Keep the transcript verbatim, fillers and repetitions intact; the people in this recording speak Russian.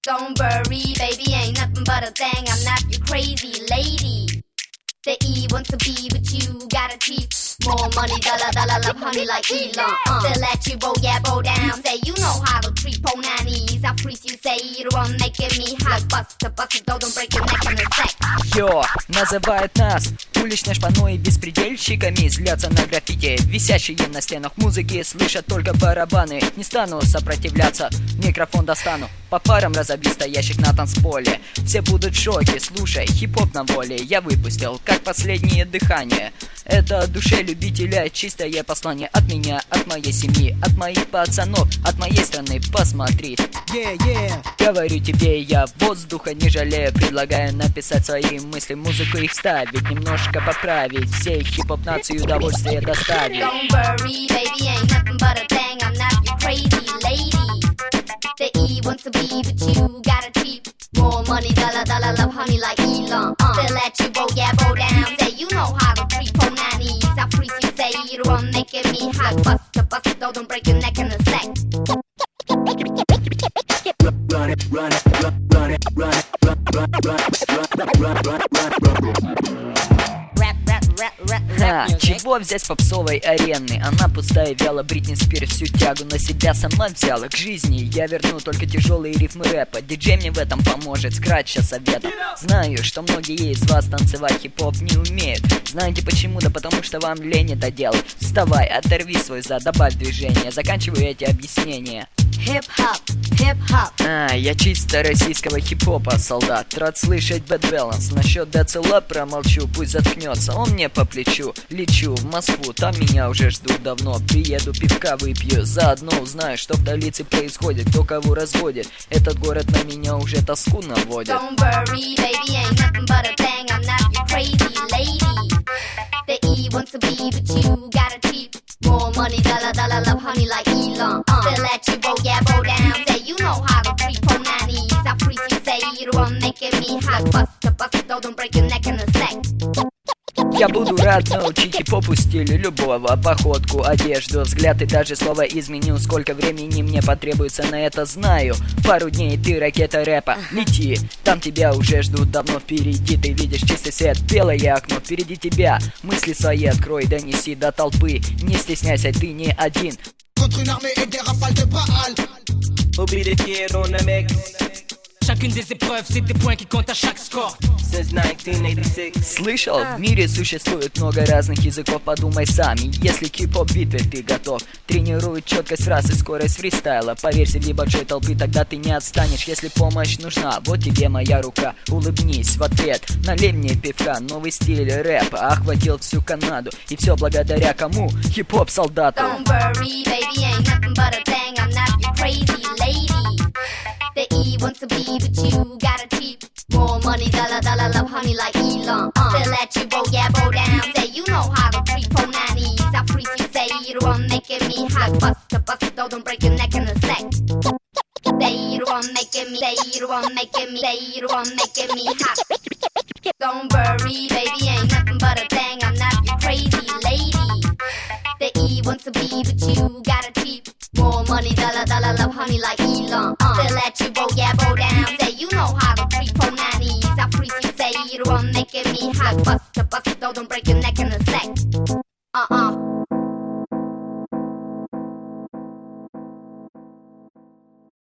Don't worry, baby, ain't nothing but a thing. I'm not your crazy lady. The E wants to be with you, gotta cheat. More money, dollar, dollar, love honey like Elon. Uh. They let you bow, yeah, bow down. Say you know how to treat ponanis. I freeze you, say you the one making me hot. Bust to bust it, though, don't break your neck in the sex. Йо, называют нас уличной шпаной и беспредельщиками. Злятся на граффити, висящие на стенах музыки. Слышат только барабаны, не стану сопротивляться. Микрофон достану, по парам разобью стоящих на танцполе. Все будут в шоке, слушай, хип-хоп на воле. Я выпустил, как последнее дыхание. Это от души любителя, чистое послание от меня, от моей семьи, от моих пацанов, от моей страны, посмотри. Yeah, yeah. Говорю тебе, я воздуха не жалею. Предлагаю написать свои мысли, музыку их ставить, немножко поправить, всей хип-хоп нации удовольствие доставить. Don't worry, baby, ain't nothing but a thing. I'm not your crazy lady. The E wants to be with you, gotta cheat. More money, dollar, dollar, love honey like Elon. Uh. They let you bow, yeah, bow down. Say you know how to treat ponanis. I freeze you, say you the one making me hot. Bust to bust it, though, don't break your neck in a sec. Run it, run it, run it, run it, run it, run it, run it, run it, run it. Ха, чего взять с попсовой арены? Она пустая, вяло, Бритни Спирс всю тягу на себя сама взяла. К жизни я верну только тяжелые рифмы рэпа. Диджей мне в этом поможет, скратча совета. Знаю, что многие из вас танцевать хип-хоп не умеют. Знаете почему? Да потому что вам лень это делать. Вставай, оторви свой зад, добавь движение. Заканчиваю эти объяснения. Hip-hop, hip-hop. А, я чисто российского хип-хопа солдат. Рад слышать Bad Balance. Насчет Децела промолчу, пусть заткнется. Он мне по плечу. Лечу в Москву, там меня уже ждут давно. Приеду, пивка выпью, заодно узнаю, что в столице происходит, кто кого разводит. Этот город на меня уже тоску наводит. Don't worry, baby, ain't nothing but a thing. I'm not your crazy lady. The E wants to be with you, gotta cheat. More money, dollar, dollar, love honey like Elon. Uh. They let you bow, yeah, bow down. Say you know how to treat ponanis. I freeze you, say you the one making me hot. Bust to bust it, though, don't break your neck in a sec. Я буду рад научить хип-хопу стилю любого. Походку, одежду, взгляд и даже слово изменю. Сколько времени мне потребуется на это, знаю. Пару дней ты ракета рэпа, лети. Там тебя уже ждут давно впереди. Ты видишь чистый свет, белое окно впереди тебя. Мысли свои открой, донеси до толпы. Не стесняйся, ты не один. Chacune des épreuves, c'est des points qui comptent à chaque score. Since nineteen eighty-six. Слышал? В мире существует много разных языков, подумай сами. Если к хип-хоп битве ты готов, тренирует четкость фраз и скорость фристайла. Поверь, среди большой толпы, тогда ты не отстанешь. Если помощь нужна, вот тебе моя рука. Улыбнись в ответ, налей мне пивка. Новый стиль рэпа охватил всю Канаду. И все благодаря кому? Хип-хоп солдату. Don't worry, baby, ain't nothing but a thing. I'm not your crazy lady. The E wants to be with you, gotta cheat. More money, dollar, dollar, love honey like Elon. Uh. They let you bow, yeah, bow down. Say you know how to treat ponanis. I freeze you, say you the one making me hot. Bust to bust it, though, don't break your neck in a sec. Say you the one making me, say you the one making me, say you the one making me hot. Don't worry, baby, ain't nothing but a thing. I'm not your crazy lady. The E wants to be with you, gotta cheat. More money, dollar, dollar, love honey like Elon. Uh. They let you bow, yeah, bow down. Say you know how to treat ponanis. I freeze you, say you the one making me hot. Bust to bust it, though, don't break your neck in a sec.